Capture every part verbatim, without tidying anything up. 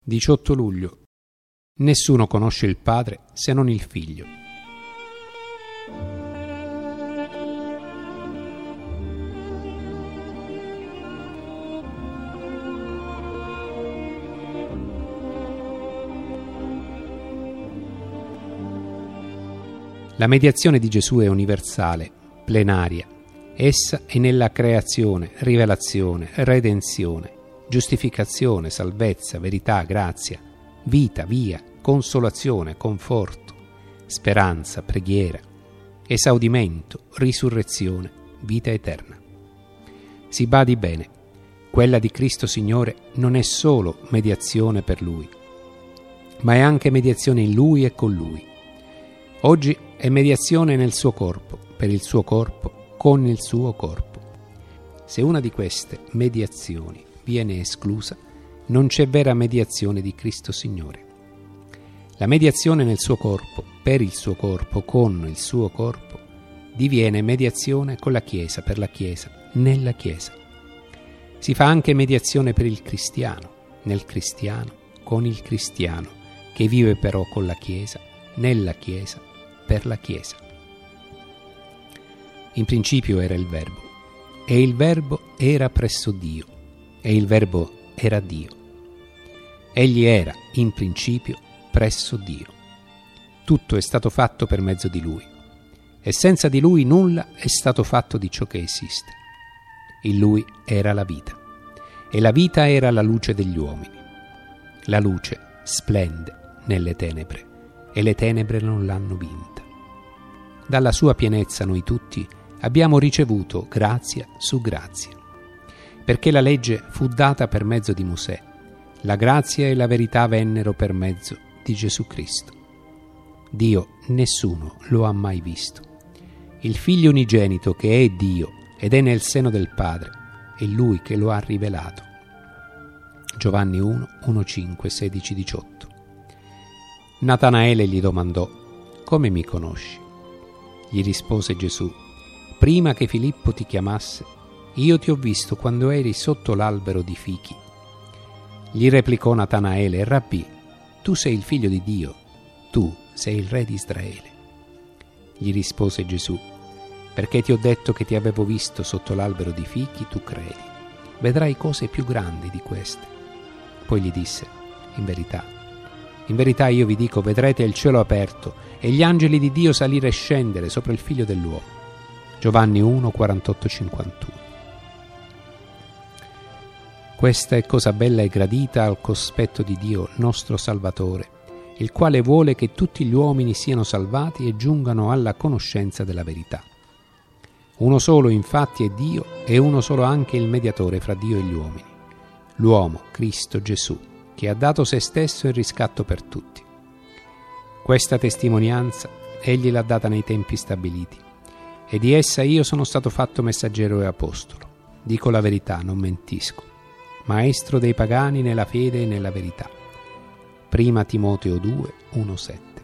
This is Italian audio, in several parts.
diciotto luglio. Nessuno conosce il Padre se non il Figlio. La mediazione di Gesù è universale, plenaria. Essa è nella creazione, rivelazione, redenzione, giustificazione, salvezza, verità, grazia, vita, via, consolazione, conforto, speranza, preghiera, esaudimento, risurrezione, vita eterna. Si badi bene, quella di Cristo Signore non è solo mediazione per Lui, ma è anche mediazione in Lui e con Lui. Oggi è mediazione nel suo corpo, per il suo corpo, con il suo corpo. Se una di queste mediazioni viene esclusa, non c'è vera mediazione di Cristo Signore. La mediazione nel suo corpo, per il suo corpo, con il suo corpo, diviene mediazione con la Chiesa, per la Chiesa, nella Chiesa. Si fa anche mediazione per il cristiano, nel cristiano, con il cristiano, che vive però con la Chiesa, nella Chiesa, per la Chiesa. In principio era il Verbo, e il Verbo era presso Dio, e il Verbo era Dio. Egli era, in principio, presso Dio. Tutto è stato fatto per mezzo di Lui, e senza di Lui nulla è stato fatto di ciò che esiste. In Lui era la vita, e la vita era la luce degli uomini. La luce splende nelle tenebre, e le tenebre non l'hanno vinta. Dalla sua pienezza noi tutti abbiamo ricevuto grazia su grazia, perché la legge fu data per mezzo di Mosè, la grazia e la verità vennero per mezzo di Gesù Cristo. Dio nessuno lo ha mai visto. Il Figlio unigenito che è Dio ed è nel seno del Padre, è Lui che lo ha rivelato. Giovanni uno, uno, cinque, sedici, diciotto. Natanaele gli domandò: come mi conosci? Gli rispose Gesù: prima che Filippo ti chiamasse, io ti ho visto quando eri sotto l'albero di fichi. Gli replicò Natanaele: Rabbì, tu sei il figlio di Dio, tu sei il re di Israele. Gli rispose Gesù: perché ti ho detto che ti avevo visto sotto l'albero di fichi, tu credi. Vedrai cose più grandi di queste. Poi gli disse: in verità, in verità io vi dico, vedrete il cielo aperto e gli angeli di Dio salire e scendere sopra il Figlio dell'uomo. Giovanni uno, quarantotto, cinquantuno. Questa è cosa bella e gradita al cospetto di Dio nostro Salvatore, il quale vuole che tutti gli uomini siano salvati e giungano alla conoscenza della verità. Uno solo infatti è Dio e uno solo anche il mediatore fra Dio e gli uomini, l'uomo Cristo Gesù, che ha dato se stesso in riscatto per tutti. Questa testimonianza egli l'ha data nei tempi stabiliti, e di essa io sono stato fatto messaggero e apostolo. Dico la verità, non mentisco. Maestro dei pagani nella fede e nella verità. Prima Timoteo due, uno, sette.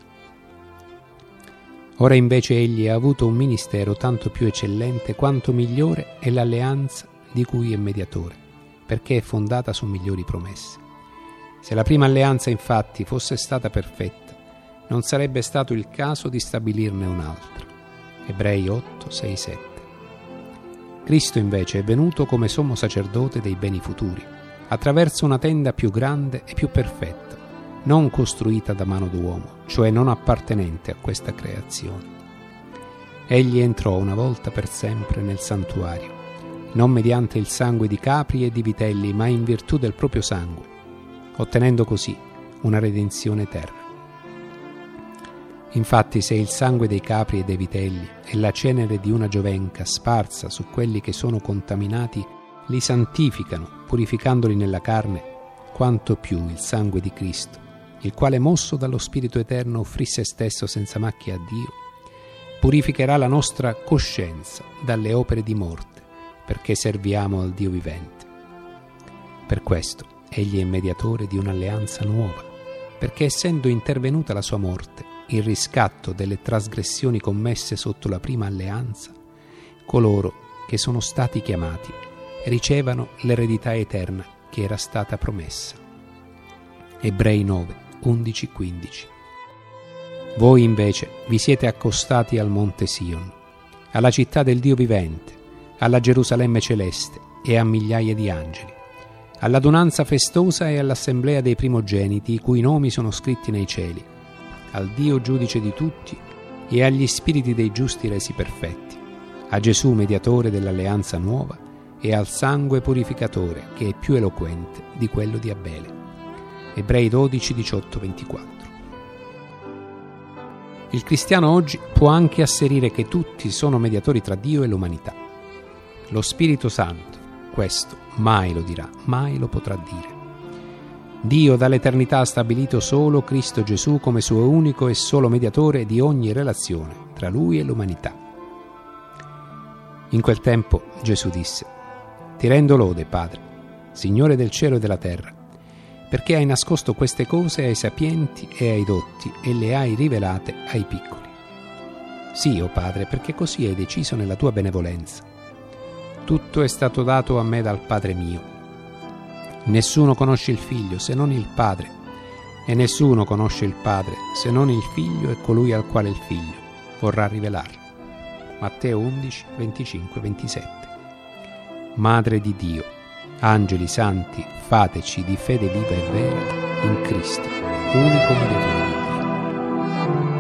Ora invece egli ha avuto un ministero tanto più eccellente quanto migliore è l'alleanza di cui è mediatore, perché è fondata su migliori promesse. Se la prima alleanza infatti fosse stata perfetta, non sarebbe stato il caso di stabilirne un'altra. Ebrei otto, sei, sette. Cristo invece è venuto come sommo sacerdote dei beni futuri, attraverso una tenda più grande e più perfetta, non costruita da mano d'uomo, cioè non appartenente a questa creazione. Egli entrò una volta per sempre nel santuario, non mediante il sangue di capri e di vitelli, ma in virtù del proprio sangue, ottenendo così una redenzione eterna. Infatti, se il sangue dei capri e dei vitelli e la cenere di una giovenca sparsa su quelli che sono contaminati li santificano, purificandoli nella carne, quanto più il sangue di Cristo, il quale mosso dallo Spirito Eterno offrì se stesso senza macchia a Dio, purificherà la nostra coscienza dalle opere di morte, perché serviamo al Dio vivente. Per questo egli è mediatore di un'alleanza nuova, perché essendo intervenuta la sua morte, il riscatto delle trasgressioni commesse sotto la prima alleanza, coloro che sono stati chiamati ricevano l'eredità eterna che era stata promessa. Ebrei nove, undici quindici. Voi invece vi siete accostati al monte Sion, alla città del Dio vivente, alla Gerusalemme celeste e a migliaia di angeli, all'adunanza festosa e all'assemblea dei primogeniti i cui nomi sono scritti nei cieli, al Dio giudice di tutti e agli spiriti dei giusti resi perfetti, a Gesù mediatore dell'alleanza nuova e al sangue purificatore che è più eloquente di quello di Abele. Ebrei dodici, diciotto, ventiquattro. Il cristiano oggi può anche asserire che tutti sono mediatori tra Dio e l'umanità. Lo Spirito Santo questo mai lo dirà, mai lo potrà dire. Dio dall'eternità ha stabilito solo Cristo Gesù come suo unico e solo mediatore di ogni relazione tra Lui e l'umanità. In quel tempo Gesù disse: «Ti rendo lode, Padre, Signore del cielo e della terra, perché hai nascosto queste cose ai sapienti e ai dotti e le hai rivelate ai piccoli. Sì, o Padre, perché così hai deciso nella tua benevolenza. Tutto è stato dato a me dal Padre mio. Nessuno conosce il Figlio se non il Padre, e nessuno conosce il Padre se non il Figlio e colui al quale il Figlio vorrà rivelarlo». Matteo undici, venticinque, ventisette. Madre di Dio, angeli santi, fateci di fede viva e vera in Cristo, unico mediatore di Dio.